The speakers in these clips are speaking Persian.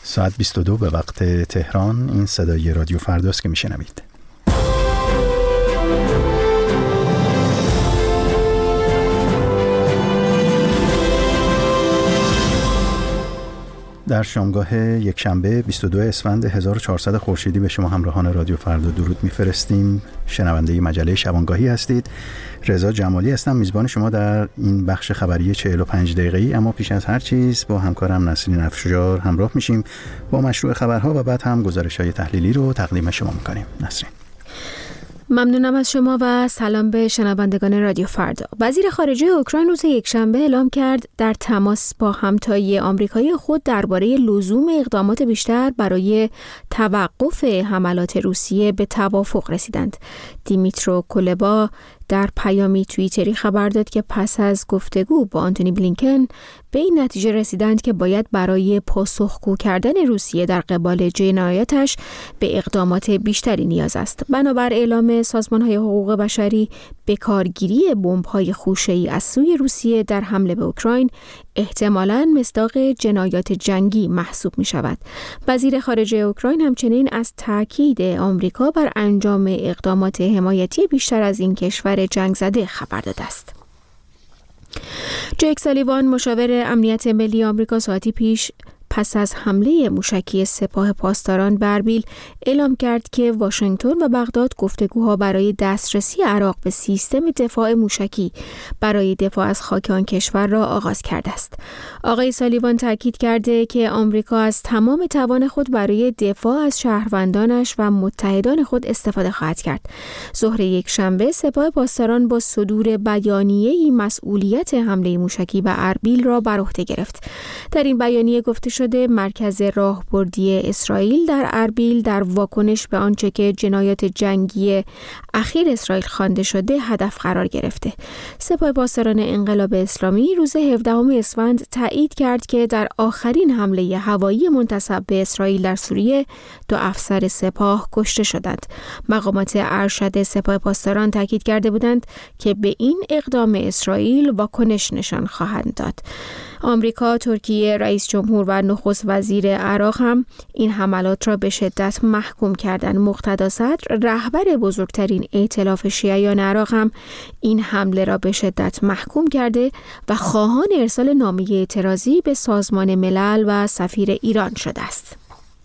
ساعت 22 به وقت تهران. این صدای رادیو فرداست که میشنوید. در شامگاه یکشنبه 22 اسفند 1400 خورشیدی به شما همراهان رادیو فردا درود میفرستیم. شنونده مجله شبانگاهی هستید. رضا جمالی هستم، میزبان شما در این بخش خبری 45 دقیقه‌ای. اما پیش از هر چیز با همکارم نسرین افشار همراه میشیم با مشروع خبرها و بعد هم گزارش‌های تحلیلی رو تقدیم شما میکنیم. نسرین. ممنونم از شما و سلام به شنوندگان رادیو فردا. وزیر خارجه اوکراین روز یکشنبه اعلام کرد در تماس با همتای آمریکایی خود درباره لزوم اقدامات بیشتر برای توقف حملات روسیه به توافق رسیدند. دیمیترو کولبا در پیامی توییتری خبر داد که پس از گفتگو با آنتونی بلینکن به این نتیجه رسیدند که باید برای پاسخگو کردن روسیه در قبال جنایاتش به اقدامات بیشتری نیاز است. بنابر اعلام سازمان‌های حقوق بشری، بکارگیری بمب‌های خوشه‌ای از سوی روسیه در حمله به اوکراین احتمالاً مصداق جنایات جنگی محسوب می‌شود. وزیر خارجه اوکراین همچنین از تاکید آمریکا بر انجام اقدامات حمایتی بیشتر از این کشور جنگ زده خبر داده است. جیک سالیوان مشاور امنیت ملی آمریکا ساعتی پیش پس از حمله موشکی سپاه پاسداران به اربیل اعلام کرد که واشنگتن و بغداد گفتگوها برای دسترسی عراق به سیستم دفاع موشکی برای دفاع از خاک آن کشور را آغاز کرده است. آقای سالیوان تاکید کرده که آمریکا از تمام توان خود برای دفاع از شهروندانش و متحدان خود استفاده خواهد کرد. ظهر یکشنبه سپاه پاسداران با صدور بیانیه‌ای مسئولیت حمله موشکی به اربیل را بر عهده گرفت. در این بیانیه گفته شده مرکز راهبردی اسرائیل در اربیل در واکنش به آنچه که جنایات جنگی اخیر اسرائیل خوانده شده هدف قرار گرفته. سپاه پاسداران انقلاب اسلامی روز 17 اسفند تایید کرد که در آخرین حمله هوایی منتسب به اسرائیل در سوریه 2 افسر سپاه کشته شدند. مقامات ارشد سپاه پاسداران تاکید کرده بودند که به این اقدام اسرائیل واکنش نشان خواهند داد. آمریکا، ترکیه، رئیس جمهور و نخست وزیر عراق هم این حملات را به شدت محکوم کردند. مقتدا صدر، رهبر بزرگترین ائتلاف شیعیان عراق هم این حمله را به شدت محکوم کرده و خواهان ارسال نامه اعتراضی به سازمان ملل و سفیر ایران شده است.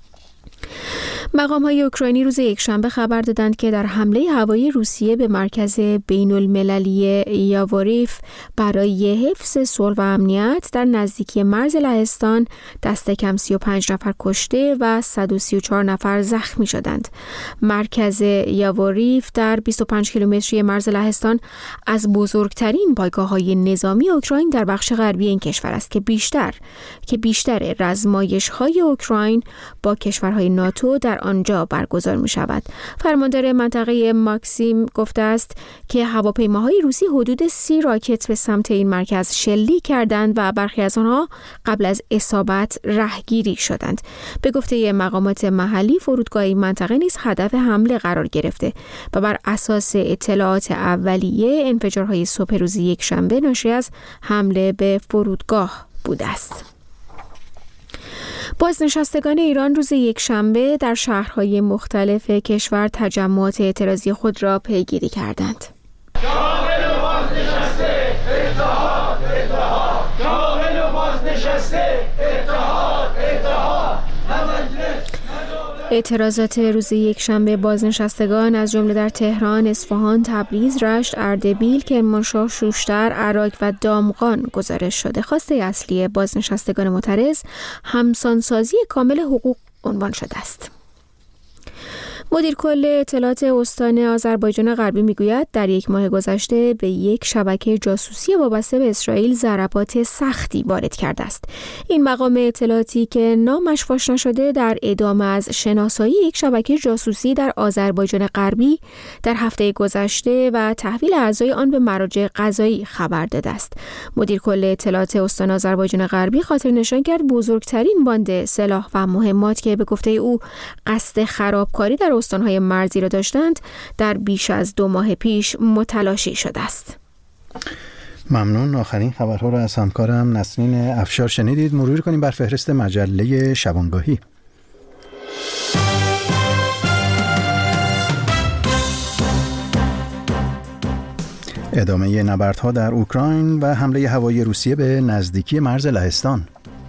مقام‌های اوکراینی روز یکشنبه خبر دادند که در حمله هوایی روسیه به مرکز بین‌المللی یاوریف برای حفظ صلح و امنیت در نزدیکی مرز لهستان دست کم 35 نفر کشته و 134 نفر زخمی شدند. مرکز یاوریف در 25 کیلومتری مرز لهستان از بزرگترین پایگاه‌های نظامی اوکراین در بخش غربی این کشور است که بیشتر رزمایش‌های اوکراین با کشورهای ناتو در آنجا برگزار می شود. فرماندار منطقه ماکسیم گفته است که هواپیماهای روسی حدود 30 راکت به سمت این مرکز شلیک کردند و برخی از آنها قبل از اصابت رهگیری شدند. به گفته مقامات محلی فرودگاه این منطقه نیز هدف حمله قرار گرفته و بر اساس اطلاعات اولیه انفجارهای صبح روز یکشنبه ناشی از حمله به فرودگاه بوده است. بازنشستگان ایران روز یکشنبه در شهرهای مختلف کشور تجمعات اعتراضی خود را پیگیری کردند. شاغل و بازنشسته اتحاد اتحاد، شاغل و بازنشسته اتحاد اتحاد. اعتراضات روز یکشنبه بازنشستگان از جمله در تهران، اصفهان، تبریز، رشت، اردبیل، کرمانشاه، شوشتر، عراق و دامغان گزارش شده. خواسته اصلی بازنشستگان معترض همسانسازی کامل حقوق عنوان شده است. مدیر کل اطلاعات استان آذربایجان غربی میگوید در 1 ماه گذشته به یک شبکه جاسوسی وابسته به اسرائیل ضربات سختی وارد کرده است. این مقام اطلاعاتی که نامش فاش نشده در ادامه از شناسایی یک شبکه جاسوسی در آذربایجان غربی در هفته گذشته و تحویل اعضای آن به مراجع قضایی خبر داده است. مدیر کل اطلاعات استان آذربایجان غربی خاطر نشان کرد بزرگترین باند سلاح و مهمات که به گفته او قصد خرابکاری در استانهای مرزی را داشتند در بیش از 2 ماه پیش متلاشی شده است. ممنون. آخرین خبرها رو از همکارم نسرین افشار شنیدید. مرور کنیم بر فهرست مجله شبانگاهی. ادامه نبردها در اوکراین و حمله هوایی روسیه به نزدیکی مرز لهستان.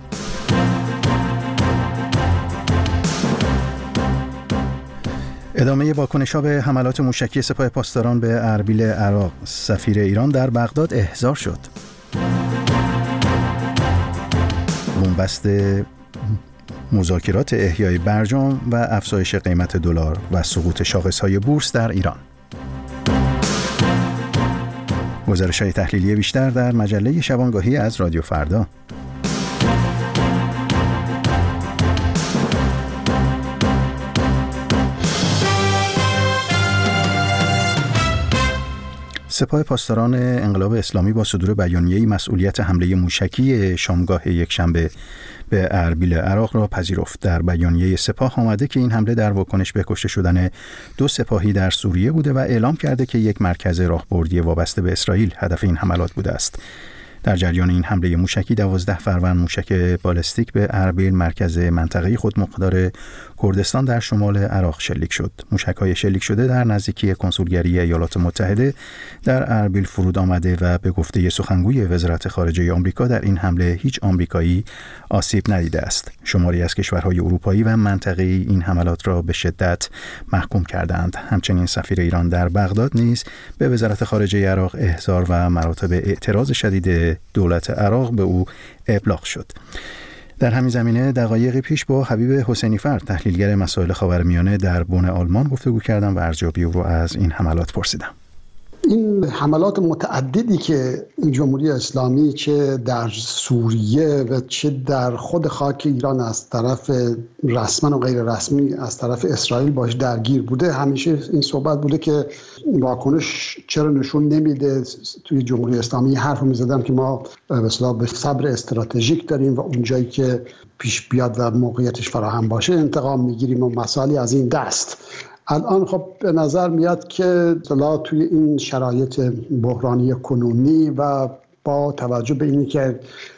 ادامه واکنش‌ها به حملات موشکی سپاه پاسداران به اربیل عراق. سفیر ایران در بغداد احضار شد. بنبست مذاکرات احیای برجام و افزایش قیمت دلار و سقوط شاخص‌های بورس در ایران. گزارش‌های تحلیلی بیشتر در مجله شبانگاهی از رادیو فردا. سپاه پاسداران انقلاب اسلامی با صدور بیانیه‌ای مسئولیت حمله موشکی شامگاه یکشنبه به اربیل عراق را پذیرفت. در بیانیه سپاه آمده که این حمله در واکنش به کشته شدن 2 سپاهی در سوریه بوده و اعلام کرده که یک مرکز راهبردی وابسته به اسرائیل هدف این حملات بوده است. در جریان این حمله موشکی 12 فروند موشک بالستیک به اربیل، مرکز منطقه خودمختار کردستان در شمال عراق شلیک شد. موشک‌های شلیک شده در نزدیکی کنسولگری ایالات متحده در اربیل فرود آمده و به گفته سخنگوی وزارت خارجه آمریکا در این حمله هیچ آمریکایی آسیب ندیده است. شماری از کشورهای اروپایی و منطقه‌ای این حملات را به شدت محکوم کردند. همچنین سفیر ایران در بغداد نیز به وزارت خارجه عراق احضار و مراتب اعتراض شدید دولت عراق به او ابلاغ شد. در همین زمینه دقایقی پیش با حبیب حسینی فرد، تحلیلگر مسائل خاورمیانه در بن آلمان گفتگو کردم و ارزیابی او را از این حملات پرسیدم. این حملات متعددی که جمهوری اسلامی چه در سوریه و چه در خود خاک ایران از طرف رسما و غیر رسمی از طرف اسرائیل باش درگیر بوده، همیشه این صحبت بوده که واکنش چرا نشون نمیده. توی جمهوری اسلامی حرف می‌زدن که ما به اصطلاح به صبر استراتژیک داریم و اونجایی که پیش بیاد و موقعیتش فراهم باشه انتقام میگیریم و مسائلی از این دست. الان خب به نظر میاد که توی این شرایط بحرانی کنونی و با توجه به اینی که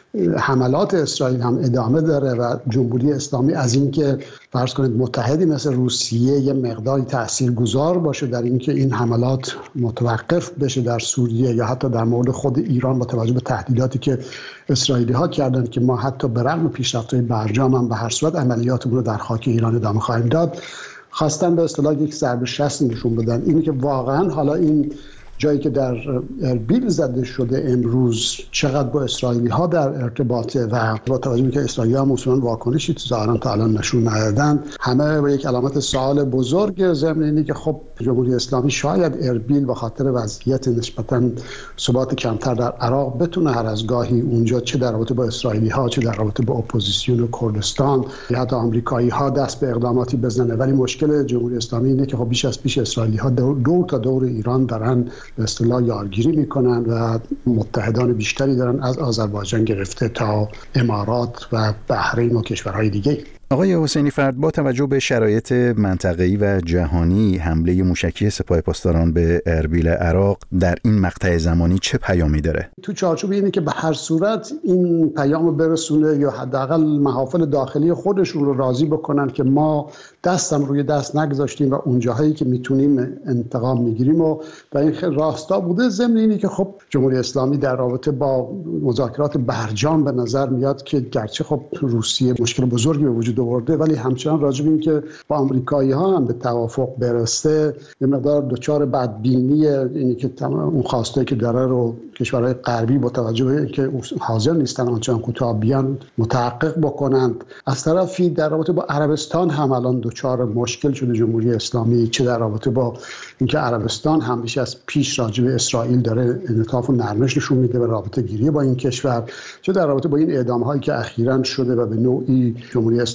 حملات اسرائیل هم ادامه داره و جمهوری اسلامی از اینکه فرض کنید متحدی مثل روسیه یه مقداری تاثیرگذار باشه در اینکه این حملات متوقف بشه در سوریه یا حتی در مورد خود ایران با توجه به تهدیداتی که اسرائیلی ها کردن که ما حتی به رغم پیشرفت‌های برجام هم به هر صورت عملیاتمون رو در خاک ایران ادامه خواهیم داد، خواستن به اصطلاح یک ضربه شست نشون بدن. اینی که واقعا حالا این جایی که در اربیل زده شده امروز چقدر با اسرائیلی ها در ارتباطه و با توجه به که اسرائیلی ها اصولا واکنشی ظاهرا تا الان نشون ندادن، همه با یک علامت سوال بزرگ ضمن اینی که خب جمهوری اسلامی شاید اربیل به خاطر وضعیت نسبتا ثبات کمتر در عراق بتونه هر از گاهی اونجا چه در رابطه با اسرائیلی ها چه در رابطه با اپوزیسیون کردستان یا حتی آمریکایی ها دست به اقداماتی بزنه. ولی مشکل جمهوری اسلامی اینه که خب بیش از پیش اسرائیلی ها دور تا دور ایران دارن به اصطلاح یارگیری میکنن و متحدان بیشتری دارن از آذربایجان گرفته تا امارات و بحرین و کشورهای دیگه. آقای حسینی فرد، با توجه به شرایط منطقه‌ای و جهانی حمله موشکی سپاه پاسداران به اربیل عراق در این مقطع زمانی چه پیامی داره؟ تو چارچوب اینه که به هر صورت این پیامو برسونه یا حداقل محافل داخلی خودشون رو راضی بکنن که ما دستم روی دست نگذاشتیم و اون جاهایی که میتونیم انتقام میگیریم و این خیلی راستا بوده. ضمن اینه که خب جمهوری اسلامی در رابطه با مذاکرات برجام به نظر میاد که گرچه خب روسیه مشکل بزرگی به وجود آورده ولی همچنان راجع به این که با آمریکایی ها هم به توافق برسته یه مقدار دچار بدبینی اینی که اون خواسته که داره رو کشورهای غربی با توجه به اینکه حاضر نیستن آنچنان کوتاه بیان متحقق بکنند. از طرفی در رابطه با عربستان هم الان دچار مشکل شده جمهوری اسلامی، چه در رابطه با اینکه عربستان هم بیش از پیش راجع به اسرائیل داره انعطاف و نرمش نشون میده به رابطه گیری با این کشور، چه در رابطه با این اعدام‌هایی که اخیراً شده و به نوعی جمهوری اسلامی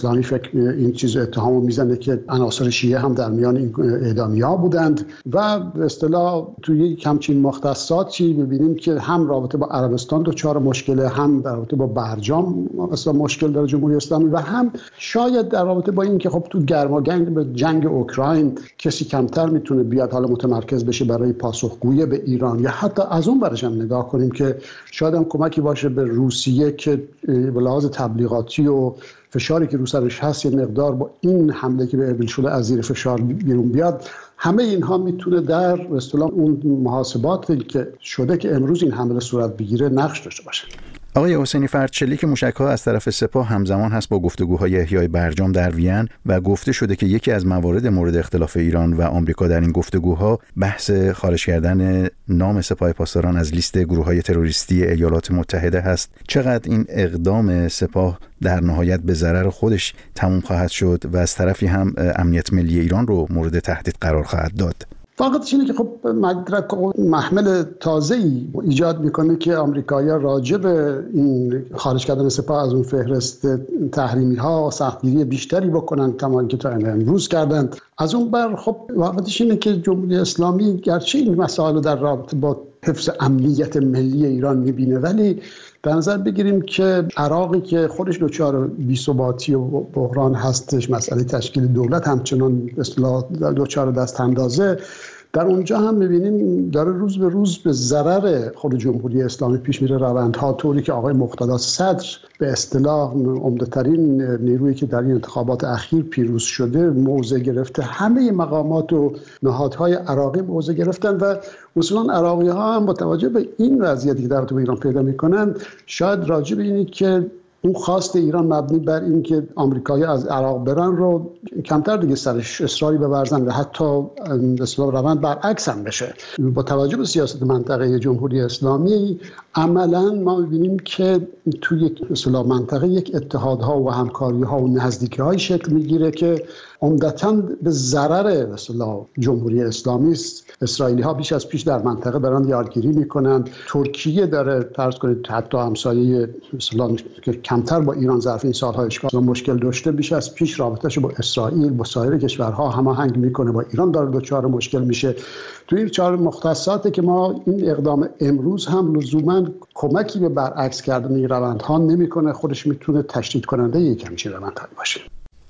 اسلامی این چیز اتهامو میزنه که عناصر شیعه هم در میان این اعدامی‌ها بودند و به اصطلاح توی همچین مختصاتی می‌بینیم که هم رابطه با عربستان دچار مشکل، هم در رابطه با برجام اصلا مشکل داره جمهوری اسلامی و هم شاید در رابطه با این که خب تو گرماگنگ به جنگ اوکراین کسی کمتر میتونه بیاد حالا متمرکز بشه برای پاسخگویی به ایران، یا حتی از اون برش هم نگاه کنیم که شاید هم کمکی باشه به روسیه که به لحاظ تبلیغاتی و فشاری که رو سرش هست یه مقدار با این حمله که به اربیل شده از زیر فشار بیرون بیاد. همه اینها میتونه در اصطلاح اون محاسباتی که شده که امروز این حمله صورت بگیره نقش داشته باشه. آقای حسینی فرد، شلیک موشک‌ها از طرف سپاه همزمان هست با گفتگوهای احیای برجام در وین و گفته شده که یکی از موارد مورد اختلاف ایران و آمریکا در این گفتگوها بحث خارج کردن نام سپاه پاسداران از لیست گروه‌های تروریستی ایالات متحده هست. چقدر این اقدام سپاه در نهایت به ضرر خودش تموم خواهد شد و از طرفی هم امنیت ملی ایران رو مورد تهدید قرار خواهد داد؟ واقعیتش اینه که خب مدرک و محمل تازه‌ای ایجاد میکنه که آمریکایی‌ها راجع به این خارج کردن سپاه از اون فهرست تحریمی‌ها سختگیری بیشتری بکنن تا اینکه تا امروز کردند. از اون بر خب واقعیتش اینه که جمهوری اسلامی گرچه این مسائل در رابطه با حفظ امنیت ملی ایران میبینه، ولی در نظر بگیریم که عراقی که خودش دچار بی‌ثباتی و بحران هستش، مسئله تشکیل دولت همچنان به اصطلاح دچار دست اندازه، در اونجا هم می‌بینیم داره روز به روز به ضرر خود جمهوری اسلامی پیش میره روندها، طوری که آقای مقتدی صدر به اصطلاح عمده‌ترین نیرویی که در این انتخابات اخیر پیروز شده موضع گرفته، همه مقامات و نهادهای عراقی موضع گرفتن و اصولا عراقی‌ها هم با توجه به این وضعیتی که در تو ایران پیدا می‌کنن شاید راجع به اینی که اون خواست ایران مبنی بر این که آمریکایی از عراق برن رو کمتر دیگه سرش اصراری بورزن و حتی اصطلاح روند برعکس هم بشه. با توجه به سیاست منطقه جمهوری اسلامی عملاً ما می‌بینیم که توی اصطلاح منطقه یک اتحادها و همکاری‌ها و نزدیکی‌های شکل می‌گیره که عمدتاً به ضرر اصطلاح جمهوری اسلامی است. اسرائیلی‌ها بیش از پیش در منطقه دارن یارگیری می‌کنن. ترکیه داره فرض کنید حتی همسایه اصطلاح که کمتر با ایران ظرف این سال‌ها اشکال مشکل داشته، بیش از پیش رابطه‌اش با اسرائیل با سایر کشورها هماهنگ می‌کنه، با ایران داره دچار مشکل میشه. تو این چهار مختصاتی که ما این اقدام امروز هم لزوماً کمکی به برعکس کردن این روندها نمی‌کنه، خودش میتونه تشدید کننده یک همچین روندهایی باشه.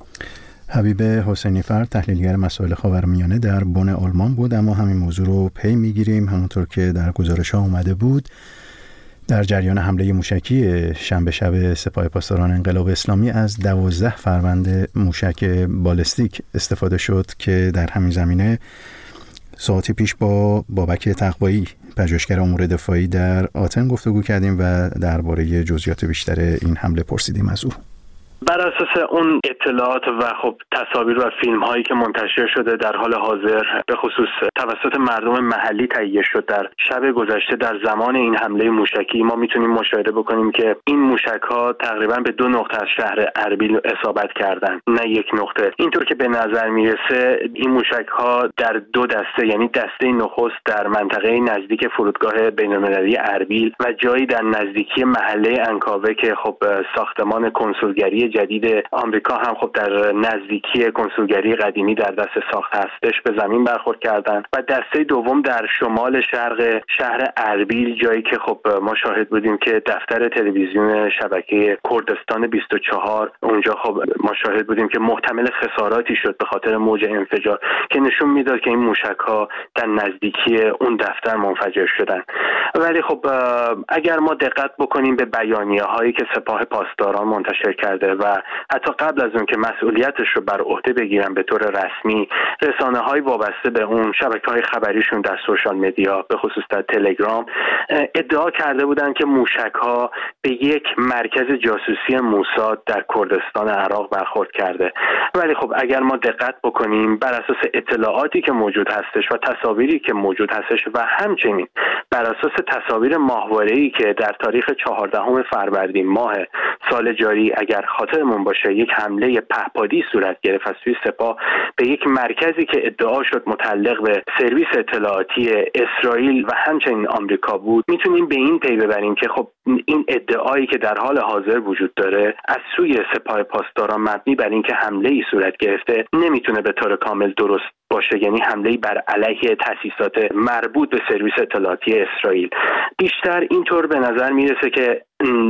حبیب حسینی فرد، تحلیلگر مسائل خاورمیانه در بن آلمان بود. اما همین موضوع رو پی میگیریم. همونطور که در گزارش‌ها اومده بود، در جریان حمله موشکی شنبه شب سپاه پاسداران انقلاب اسلامی از 12 فروند موشک بالستیک استفاده شد که در همین زمینه ساعتی پیش با بابک تقوایی، پژوهشگر امور دفاعی در آتن گفتگو کردیم و درباره جزئیات بیشتر این حمله پرسیدیم از او. بر اساس اون اطلاعات و خب تصاویر و فیلم هایی که منتشر شده در حال حاضر به خصوص توسط مردم محلی تهیه شد در شب گذشته در زمان این حمله موشکی، ما میتونیم مشاهده بکنیم که این موشک ها تقریبا به 2 نقطه از شهر اربیل اصابت کردند، نه یک نقطه. اینطور که به نظر میرسه این موشک ها در 2 دسته، یعنی دسته نخست در منطقه نزدیک فرودگاه بین‌المللی اربیل و جایی در نزدیکی محله انکاوه که خب ساختمان کنسولگری جدید آمریکا هم خب در نزدیکی کنسولگری قدیمی در دست ساخت هستش به زمین برخورد کردند و دسته دوم در شمال شرق شهر اربیل، جایی که خب ما شاهد بودیم که دفتر تلویزیون شبکه کردستان 24 اونجا خب ما شاهد بودیم که محتمل خساراتی شد به خاطر موج انفجار که نشون میداد که این موشک‌ها در نزدیکی اون دفتر منفجر شدن. ولی خب اگر ما دقت بکنیم به بیانیه‌هایی که سپاه پاسداران منتشر کرده و حتی قبل از اون که مسئولیتش رو بر عهده بگیرن به طور رسمی، رسانه‌های وابسته به اون، شبکه‌های خبریشون در سوشال مدیا به خصوص در تلگرام ادعا کرده بودن که موشک‌ها به یک مرکز جاسوسی موساد در کردستان عراق برخورد کرده. ولی خب اگر ما دقت بکنیم بر اساس اطلاعاتی که موجود هستش و تصاویری که موجود هستش و همچنین بر اساس تصاویر ماهواره‌ای که در تاریخ 14 فروردین ماه سال جاری اگر خاطرمون باشه یک حمله پهپادی صورت گرفت از سوی سپاه به یک مرکزی که ادعا شد متعلق به سرویس اطلاعاتی اسرائیل و همچنین آمریکا بود، میتونیم به این پی ببریم که خب این ادعایی که در حال حاضر وجود داره از سوی سپاه پاسداران مبنی بر اینکه حمله‌ای صورت گرفته نمیتونه به طور کامل درست باشه، یعنی حمله‌ای بر علیه تأسیسات مربوط به سرویس اطلاعاتی اسرائیل. بیشتر اینطور به نظر میرسه که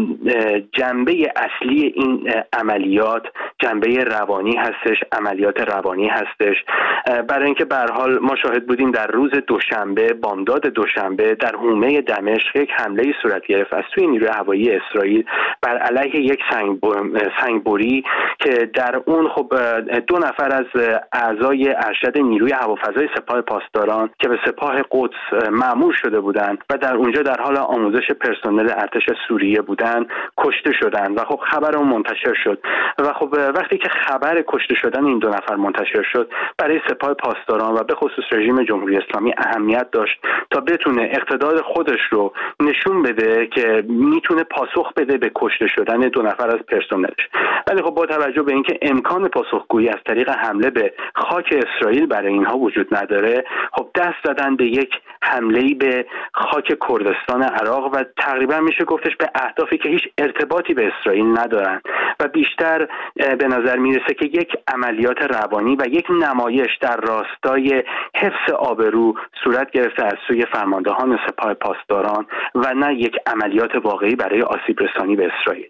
جنبه اصلی این عملیات جنبه روانی هستش، عملیات روانی هستش، برای اینکه به هر حال ما شاهد بودیم در روز دوشنبه، بامداد دوشنبه در حومه دمشق یک حمله صورت گرفت از سوی نیروی هوایی اسرائیل بر علیه یک سنگبری که در اون خب 2 نفر از اعضای ارشد نیروی هوافضای سپاه پاسداران که به سپاه قدس مأمور شده بودند و در اونجا در حال آموزش پرسنل ارتش سوریه بودن کشته شدن و خب خبر اون منتشر شد و خب وقتی که خبر کشته شدن این 2 نفر منتشر شد برای سپاه پاسداران و به خصوص رژیم جمهوری اسلامی اهمیت داشت تا بتونه اقتدار خودش رو نشون بده که میتونه پاسخ بده به کشته شدن 2 نفر از پرسنلش. ولی خب با توجه به اینکه امکان پاسخگویی از طریق حمله به خاک اسرائیل برای اینها وجود نداره، خب دست زدن به یک حمله‌ای به خاک کردستان عراق و تقریبا میشه گفتش به اهدافی که هیچ ارتباطی به اسرائیل ندارن و بیشتر به نظر میرسه که یک عملیات روانی و یک نمایش در راستای حفظ آبرو صورت گرفته از سوی فرماندهان سپاه پاسداران و نه یک عملیات واقعی برای آسیب رسانی به اسرائیل.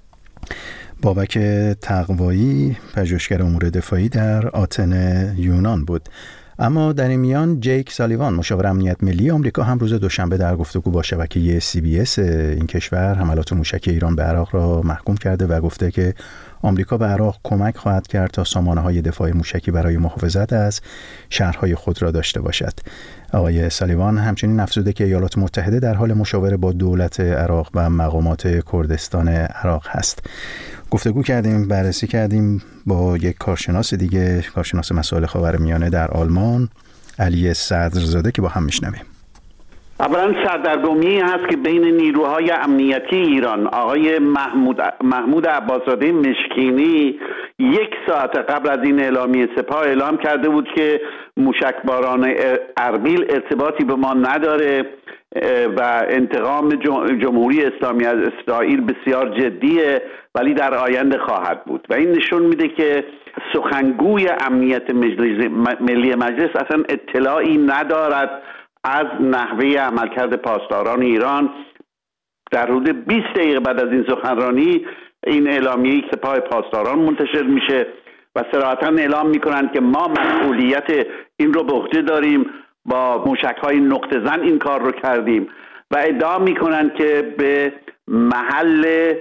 بابک تقوایی پژوهشگر امور دفاعی در آتن یونان بود. اما در این میان جیک سالیوان مشاور امنیت ملی آمریکا هم روز دوشنبه در گفتگو با شبکه CBS این کشور حملات موشکی ایران به عراق را محکوم کرده و گفته که آمریکا به عراق کمک خواهد کرد تا سامانه‌های دفاع موشکی برای محافظت از شهرهای خود را داشته باشد. آقای سالیوان همچنین افزوده که ایالات متحده در حال مشاوره با دولت عراق و مقامات کردستان عراق هست. گفتگو کردیم، بررسی کردیم با یک کارشناس دیگه، کارشناس مسائل خاورمیانه در آلمان، علی صدرزاده، که با هم میشنویم. اولا سردرگمی هست که بین نیروهای امنیتی ایران، آقای محمود عباس‌زاده مشکینی 1 ساعت قبل از این اعلامیه سپاه اعلام کرده بود که موشکباران اربیل ارتباطی به ما نداره و انتقام جمهوری اسلامی از اسرائیل بسیار جدیه ولی در آینده خواهد بود و این نشون میده که سخنگوی امنیت ملی مجلس اصلا اطلاعی ندارد از نحوه عملکرد پاسداران ایران. در حدود 20 دقیقه بعد از این سخنرانی این اعلامیه سپاه پاسداران منتشر میشه و صراحتاً اعلام میکنند که ما مسئولیت این رو به عهده داریم، با موشک‌های نقطه زن این کار رو کردیم و ادعا میکنند که به محل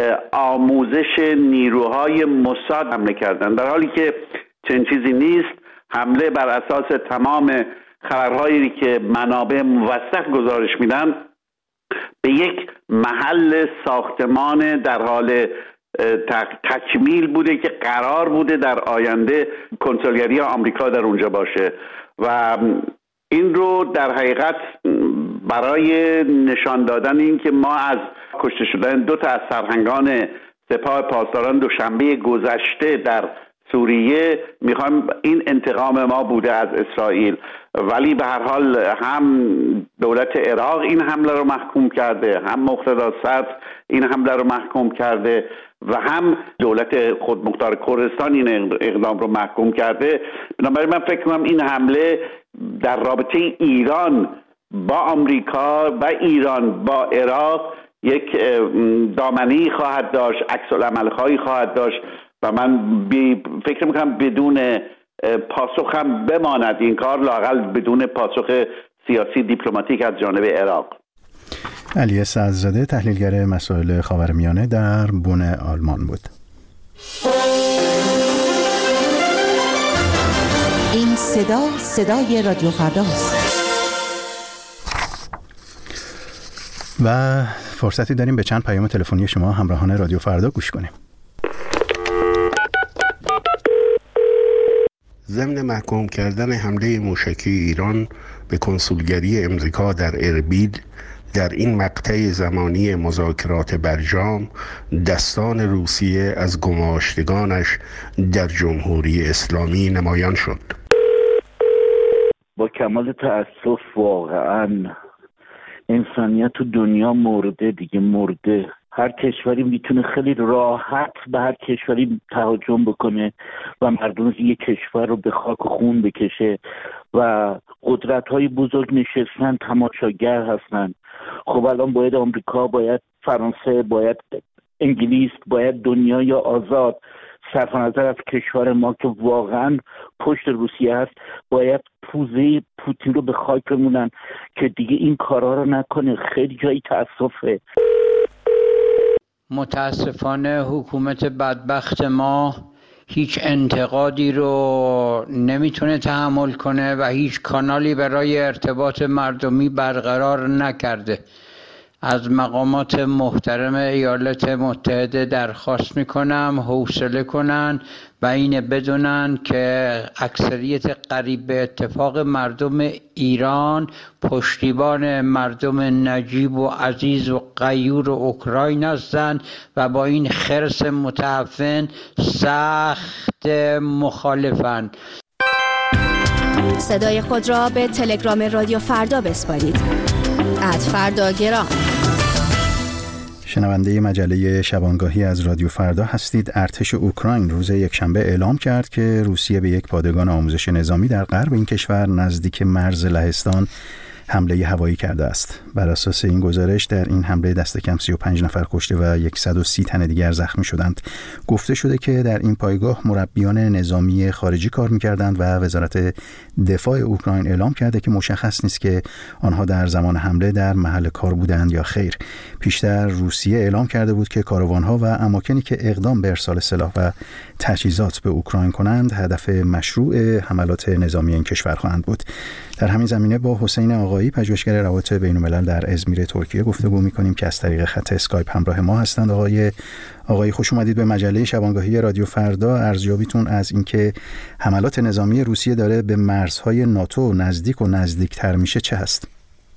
آموزش نیروهای موساد حمله کردن، در حالی که چنین چیزی نیست. حمله بر اساس تمام خبرهایی که منابع موثق گزارش میدن به یک محل ساختمان در حال تکمیل بوده که قرار بوده در آینده کنسولگری آمریکا در اونجا باشه و این رو در حقیقت برای نشان دادن این که ما از کشته شدن 2 تا از سرهنگان سپاه پاسداران دوشنبه گذشته در سوریه میخوایم، این انتقام ما بوده از اسرائیل. ولی به هر حال هم دولت عراق این حمله رو محکوم کرده، هم مقتدا صدر این حمله رو محکوم کرده و هم دولت خودمختار کردستان این اقدام رو محکوم کرده. بنابراین من فکر کنم این حمله در رابطه ایران با آمریکا و ایران با عراق یک دامنه‌ای خواهد داشت، عکس‌العمل‌هایی خواهد داشت و من فکر میکنم بدون پاسخ هم بماند این کار، لااقل بدون پاسخ سیاسی دیپلماتیک از جانب عراق. علی صدرزاده تحلیلگر مسائل خاورمیانه در بن آلمان بود. این صدای رادیو فرداست و فرصتی داریم به چند پیام تلفنی شما همراهان رادیو فردا گوش کنیم. ضمن محکوم کردن حمله موشکی ایران به کنسولگری امریکا در اربیل در این مقطع زمانی مذاکرات برجام دستان روسیه از گماشتگانش در جمهوری اسلامی نمایان شد. با کمال تأسف واقعا انسانیت تو دنیا مرده دیگه، مرده. هر کشوری میتونه خیلی راحت به هر کشوری تهاجم بکنه و مردم یک کشور رو به خاک و خون بکشه و قدرت‌های بزرگ نشستن تماشاگر هستن. خب الان باید آمریکا، باید فرانسه، باید انگلیس، باید دنیای آزاد صرف نظر از کشور ما که واقعا پشت روسیه هست باید پوزه پوتین رو به خاک بمونن که دیگه این کارها رو نکنه. خیلی جایی تأسفه. متاسفانه حکومت بدبخت ما هیچ انتقادی رو نمیتونه تحمل کنه و هیچ کانالی برای ارتباط مردمی برقرار نکرده. از مقامات محترم ایالات متحده درخواست میکنم حوصله کنن و اینه بدونن که اکثریت قریب به اتفاق مردم ایران پشتیبان مردم نجیب و عزیز و غیور اوکراین هستند و با این خرس متعفن سخت مخالفن. صدای خود را به تلگرام رادیو فردا بسپارید. @فرداگرام. شنونده مجله شبانگاهی از رادیو فردا هستید. ارتش اوکراین روز یکشنبه اعلام کرد که روسیه به یک پادگان آموزش نظامی در غرب این کشور نزدیک مرز لهستان حمله هوایی کرده است. بر اساس این گزارش در این حمله دست کم 35 نفر کشته و 130 تن دیگر زخمی شدند. گفته شده که در این پایگاه مربیان نظامی خارجی کار می‌کردند و وزارت دفاع اوکراین اعلام کرده که مشخص نیست که آنها در زمان حمله در محل کار بودند یا خیر. پیشتر روسیه اعلام کرده بود که کاروان‌ها و اماکنی که اقدام به ارسال سلاح و تجهیزات به اوکراین کنند هدف مشروع حملات نظامی این کشور خواهند بود. در همین زمینه با حسین آقایی پژوهشگر روابط بین‌الملل در ازمیر ترکیه گفتگو می‌کنیم که از طریق خط اسکایپ همراه ما هستند. آقای خوش اومدید به مجله شبانگاهی رادیو فردا. ارزیابیتون از اینکه حملات نظامی روسیه داره به مرزهای ناتو نزدیک و نزدیکتر میشه چه هست؟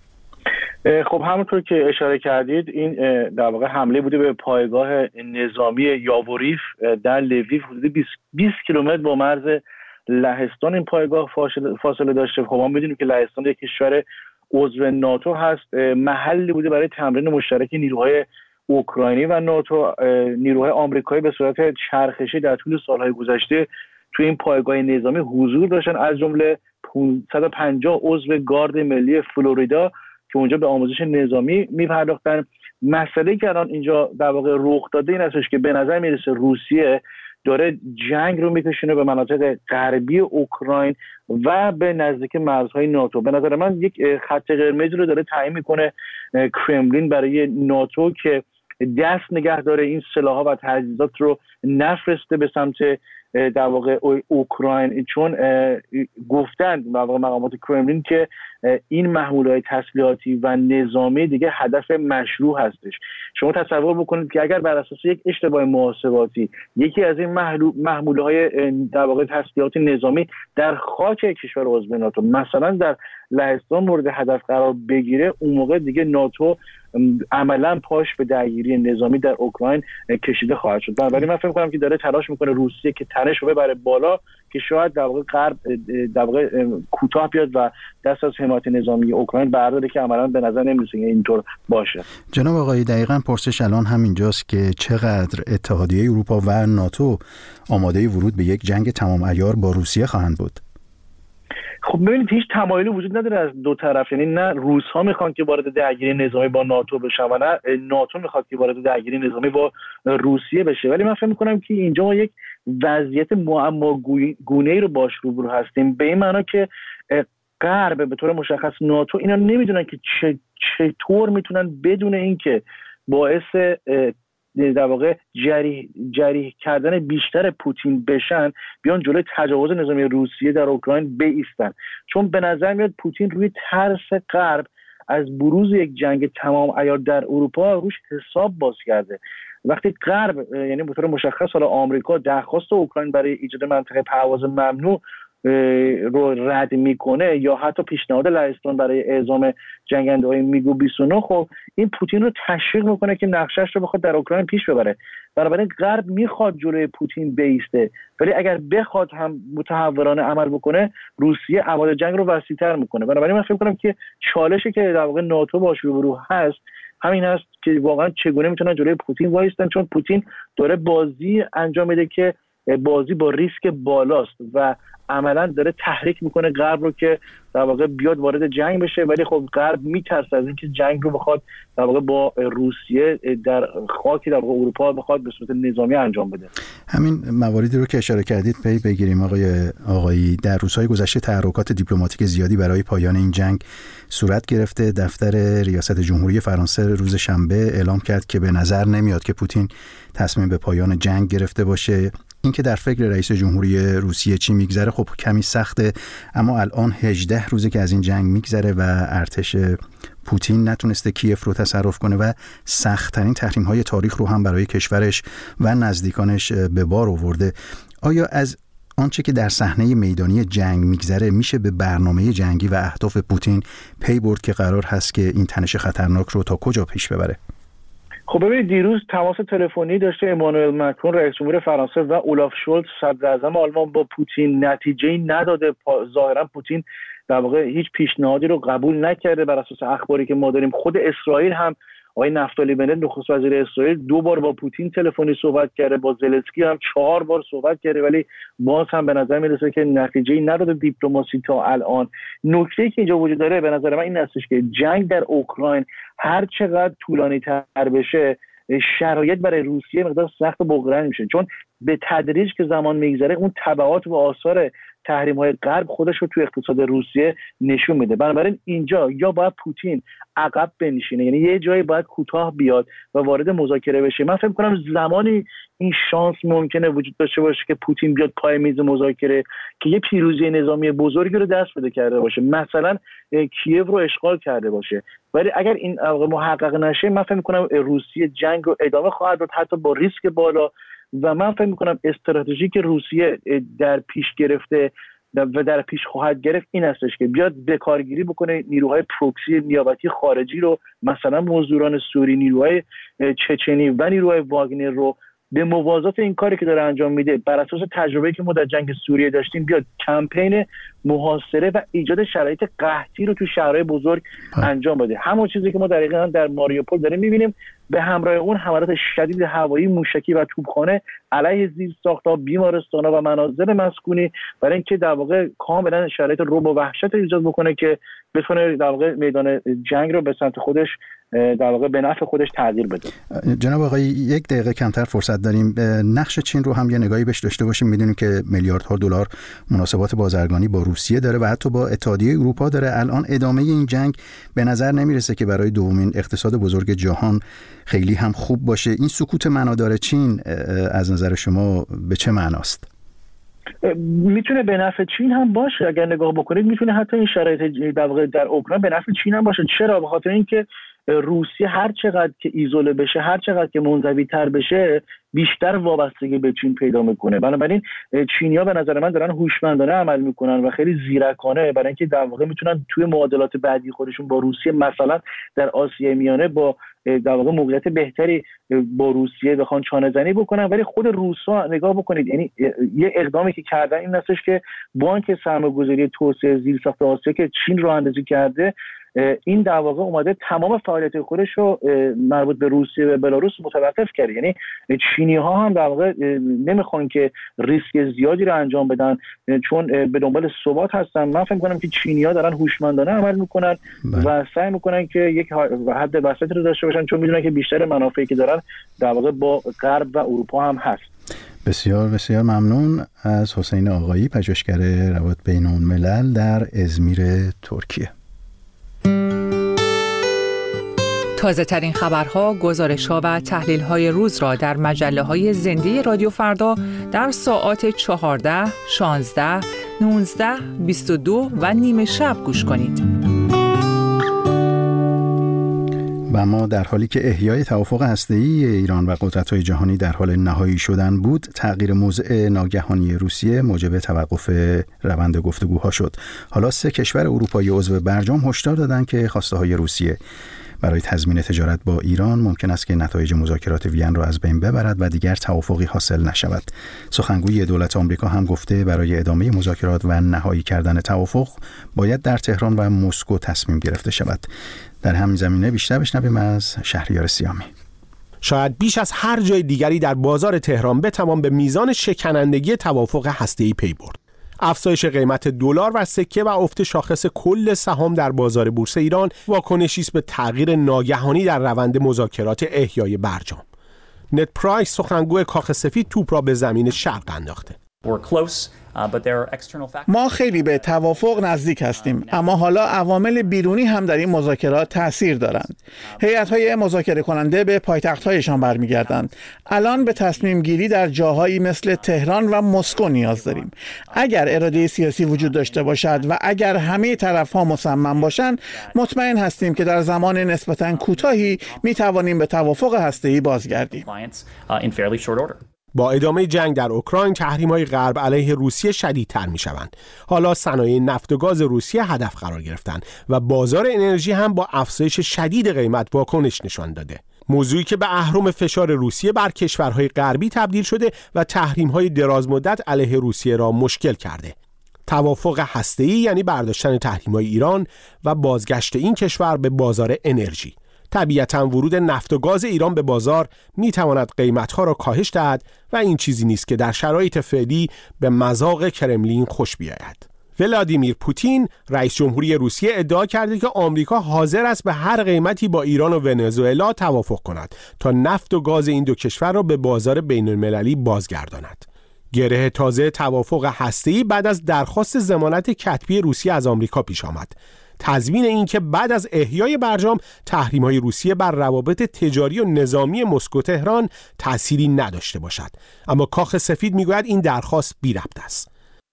خب همونطور که اشاره کردید این در واقع حمله بوده به پایگاه نظامی یاوریف در لویو، حدود 20 کیلومتر با مرز لهستان این پایگاه فاصله داشته. خب ما می‌دونیم که لهستان یک کشور عضو ناتو هست. محلی بوده برای تمرین مشترک نیروهای اوکراینی و ناتو. نیروهای آمریکایی به صورت چرخشی در طول سالهای گذشته توی این پایگاه نظامی حضور داشتن، از جمله 550 عضو گارد ملی فلوریدا که اونجا به آموزش نظامی می‌پرداختن. مسئله که الان اینجا در واقع رخ داده این هستش که به نظر میرسه روسیه داره جنگ رو میکشونه به مناطق غربی اوکراین و به نزدیک مرزهای ناتو. به نظر من یک خط قرمز رو داره تعیین میکنه کرملین برای ناتو که دست نگه داره این سلاح‌ها و تجهیزات رو نفرسته به سمت در واقع اوکراین، چون گفتند در واقع مقامات کرملین که این محموله‌های تسلیحاتی و نظامی دیگه هدف مشروع هستش. شما تصور بکنید که اگر بر اساس یک اشتباه محاسباتی یکی از این محموله‌های در واقع تسلیحات نظامی در خاک کشور عضو ناتو مثلا در لهستان مورد هدف قرار بگیره، اون موقع دیگه ناتو عملا پاش به درگیری نظامی در اوکراین کشیده خواهد شد. بنابراین من فکر می‌کنم که داره تلاش میکنه روسیه که تنش رو ببره بالا که شاید در واقع غرب در واقع کوتاه بیاد و دست از حمایت نظامی اوکراین برداره که عملا به نظر نمی‌رسه اینطور باشه. جناب آقای دقیقاً پرسش الان همینجاست که چقدر اتحادیه اروپا و ناتو آماده ورود به یک جنگ تمام عیار با روسیه خواهند بود؟ خب ببینید هیچ تمایلی وجود نداره از دو طرف، یعنی نه روس‌ها میخوان که وارد درگیری نظامی با ناتو بشن و نه ناتو میخواد که وارد درگیری نظامی با روسیه بشه. ولی من فکر می‌کنم که اینجا ما یک وضعیت معماگونه‌ای رو باش روبرو هستیم، به این معنا که غرب به طور مشخص ناتو اینا نمیدونن که چطور میتونن بدون اینکه باعث در واقع جریح کردن بیشتر پوتین بشن بیان جلوی تجاوز نظامی روسیه در اوکراین بایستن. چون به نظر میاد پوتین روی ترس غرب از بروز یک جنگ تمام عیار در اروپا روش حساب باز کرده. وقتی غرب یعنی به طور مشخص حالا آمریکا درخواست اوکراین برای ایجاد منطقه پرواز ممنوع رو رد میکنه یا حتی پیشنهاد لهستان برای اعزام جنگنده‌های میگ 29، خب این پوتین رو تشویق میکنه که نقشه‌اش رو بخواد در اوکراین پیش ببره. بنابراین غرب میخواد جلوی پوتین بیسته، ولی اگر بخواد هم متحورانه عمل بکنه روسیه ابعاد جنگ رو وسیع‌تر میکنه. بنابراین من فکر می‌کنم که چالشی که در واقع ناتو باش روبرو هست همین هست که واقعا چگونه میتونن جلوی پوتین وایستن، چون پوتین داره بازی انجام میده که بازی با ریسک بالاست و عملا داره تحریک میکنه غرب رو که در واقع بیاد وارد جنگ بشه، ولی خب غرب میترسه از اینکه جنگ رو بخواد در واقع با روسیه در خاک در واقع اروپا بخواد به صورت نظامی انجام بده. همین مواردی رو که اشاره کردید پی بگیریم آقایی. در روزهای گذشته تحرکات دیپلماتیک زیادی برای پایان این جنگ صورت گرفته. دفتر ریاست جمهوری فرانسه روز شنبه اعلام کرد که به نظر نمیاد که پوتین تصمیم به پایان جنگ گرفته باشه. اینکه در فکر رئیس جمهوری روسیه چی میگذره خب کمی سخته، اما الان 18 روزه که از این جنگ میگذره و ارتش پوتین نتونسته کیف رو تصرف کنه و سخت‌ترین تحریم‌های تاریخ رو هم برای کشورش و نزدیکانش به بار آورده. آیا از آنچه که در صحنه میدانی جنگ میگذره میشه به برنامه جنگی و اهداف پوتین پی برد که قرار هست که این تنش خطرناک رو تا کجا پیش ببره؟ خب ببینید دیروز تماس تلفنی داشته امانوئل مکرون رئیس جمهور فرانسه و اولاف شولز صدر اعظم آلمان با پوتین، نتیجه‌ای نداده. ظاهرا پوتین در واقع هیچ پیشنهادی رو قبول نکرده. بر اساس اخباری که ما داریم خود اسرائیل هم آقای نفتالی بنت نخست وزیر اسرائیل 2 بار با پوتین تلفنی صحبت کرده، با زلنسکی هم 4 بار صحبت کرده، ولی باز هم به نظر میرسه که نتیجه‌ای نداده دیپلماسی تا الان. نکته‌ای که اینجا وجود داره به نظر من این هستش که جنگ در اوکراین هر چقدر طولانی‌تر بشه شرایط برای روسیه مقدار سخت بغرنج میشه، چون به تدریج که زمان میگذره اون تبعات و آثار تحریم‌های غرب خودش رو تو اقتصاد روسیه نشون میده. بنابراین اینجا یا باید پوتین عقب بنشینه، یعنی یه جایی باید کوتاه بیاد و وارد مذاکره بشه. من فکر می‌کنم زمانی این شانس ممکنه وجود داشته باشه که پوتین بیاد پای میز مذاکره که یه پیروزی نظامی بزرگی رو دست بده کرده باشه، مثلا کیև رو اشغال کرده باشه. ولی اگر این محقق نشه من فکر می‌کنم روسیه جنگ رو ادامه خواهد داد، حتی با ریسک بالا. و من فکر می‌کنم استراتژی که روسیه در پیش گرفته و در پیش خواهد گرفت این هستش که بیاد به کارگیری بکنه نیروهای پروکسی نیابتی خارجی رو، مثلا مزدوران سوری، نیروهای چچنی و نیروهای واگنر رو به موازات این کاری که داره انجام میده بر اساس تجربه‌ای که ما در جنگ سوریه داشتیم بیاد کمپین محاصره و ایجاد شرایط قحطی رو تو شهرهای بزرگ انجام بده. همون چیزی که ما دقیقاً در ماریوپول داریم می‌بینیم، به همراه اون حملات شدید هوایی، موشکی و توپخانه علیه زیرساخت‌ها، بیمارستان‌ها و منازل مسکونی، برای اینکه در واقع کاملا شرایط رعب و وحشت ایجاد بکنه که بتونه در واقع میدان جنگ رو به سمت خودش در واقع به نفع خودش تغییر بده. جناب آقای 1 دقیقه کمتر فرصت داریم. نقش چین رو هم یه نگاهی بهش داشته باشیم. میدونیم که میلیاردها دلار مناسبات بازرگانی با روسیه داره و حتی با اتحادیه اروپا داره. الان ادامه این جنگ به نظر نمیرسه که برای دومین اقتصاد بزرگ جهان خیلی هم خوب باشه. این سکوت معنادار چین از نظر شما به چه معناست؟ میتونه به نفع چین هم باشه. اگر نگاه بکنید میتونه حتی این شرایط در واقع در اوکراین به نفع چین هم باشه. چرا؟ به خاطر اینکه روسیه هر چقدر که ایزوله بشه، هر چقدر که منزوی تر بشه، بیشتر وابستگی به چین پیدا میکنه. بنابراین چینی‌ها به نظر من دارن هوشمندانه عمل میکنن و خیلی زیرکانه، برای اینکه در واقع میتونن توی معادلات بعدی خودشون با روسیه، مثلا در آسیای میانه، با در واقع موقعیت بهتری با روسیه بخوان چانه زنی بکنن. ولی خود روسا نگاه بکنید، یعنی یه اقدامی که کردن این هستش که بانک سرمایه‌گذاری توسعه زیرساخت آسیا که چین راه اندازی کرده، این در واقع اومده تمام فعالیت خودش رو مربوط به روسیه و بلاروس متوقف کرده. یعنی چینی‌ها هم در واقع نمیخوان که ریسک زیادی رو انجام بدن، چون به دنبال ثبات هستن. من فکر می‌کنم که چینی‌ها دارن هوشمندانه عمل میکنن و سعی میکنن که یک حد وسط رو داشته باشن، چون میدونن که بیشتر منافعی که دارن در واقع با غرب و اروپا هم هست. بسیار بسیار ممنون از حسین آقایی، پژوهشگر روابط بین‌الملل در ازمیر، ترکیه. تازه ترین خبرها، گزارش‌ها و تحلیل‌های روز را در مجله‌های زنده رادیو فردا در ساعات 14، 16، 19، 22 و نیم شب گوش کنید. و اما در حالی که احیای توافق هسته‌ای ایران و قدرت‌های جهانی در حال نهایی شدن بود، تغییر موضع ناگهانی روسیه موجب توقف روند گفتگوها شد. حالا 3 کشور اروپایی عضو برجام هشدار دادند که خواسته‌های روسیه برای تضمین تجارت با ایران ممکن است که نتایج مذاکرات وین را از بین ببرد و دیگر توافقی حاصل نشود. سخنگوی دولت آمریکا هم گفته برای ادامه مذاکرات و نهایی کردن توافق باید در تهران و مسکو تصمیم گرفته شود. در همین زمینه بیشتر بشنویم از شهریار سیامی. شاید بیش از هر جای دیگری در بازار تهران بتوان به میزان شکنندگی توافق هسته‌ای پی برد. افزایش قیمت دلار و سکه و افت شاخص کل سهام در بازار بورس ایران واکنشی است به تغییر ناگهانی در روند مذاکرات احیای برجام. نت پرایس سخنگوی کاخ سفید توپ را به زمین شرق انداخته. ما خیلی به توافق نزدیک هستیم، اما حالا عوامل بیرونی هم در این مذاکرات تأثیر دارند. هیئت‌های مذاکره کننده به پایتخت‌هایشان برمیگردند. الان به تصمیم گیری در جاهایی مثل تهران و مسکو نیاز داریم. اگر اراده سیاسی وجود داشته باشد و اگر همه طرف‌ها مصمم باشند، مطمئن هستیم که در زمان نسبتاً کوتاهی می‌توانیم به توافق هسته‌ای بازگردیم. با ادامه جنگ در اوکراین تحریم‌های غرب علیه روسیه شدیدتر می‌شوند. حالا صنایع نفت و گاز روسیه هدف قرار گرفتند و بازار انرژی هم با افزایش شدید قیمت واکنش نشان داده. موضوعی که به اهرم فشار روسیه بر کشورهای غربی تبدیل شده و تحریم‌های درازمدت علیه روسیه را مشکل کرده. توافق هسته‌ای یعنی برداشتن تحریم‌های ایران و بازگشت این کشور به بازار انرژی. طبیعتاً ورود نفت و گاز ایران به بازار میتواند قیمتها را کاهش دهد و این چیزی نیست که در شرایط فعلی به مذاق کرملین خوش بیاید. ولادیمیر پوتین رئیس جمهوری روسیه ادعا کرده که آمریکا حاضر است به هر قیمتی با ایران و ونزوئلا توافق کند تا نفت و گاز این 2 کشور را به بازار بین‌المللی بازگرداند. گره تازه توافق هسته‌ای بعد از درخواست ضمانت کتبی روسیه از آمریکا پیش آمد. تضمین این که بعد از احیای برجام تحریم‌های روسیه بر روابط تجاری و نظامی مسکو تهران تأثیری نداشته باشد. اما کاخ سفید میگوید این درخواست بی ربط است.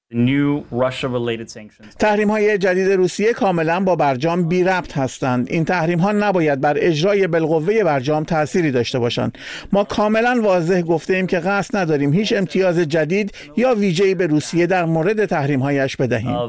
تحریم‌های جدید روسیه کاملا با برجام بی ربط هستند. این تحریم‌ها نباید بر اجرای بالقوه برجام تأثیری داشته باشند. ما کاملا واضح گفته‌ایم که قصد نداریم هیچ امتیاز جدید یا ویژه‌ای به روسیه در مورد تحریم‌هایش بدهیم.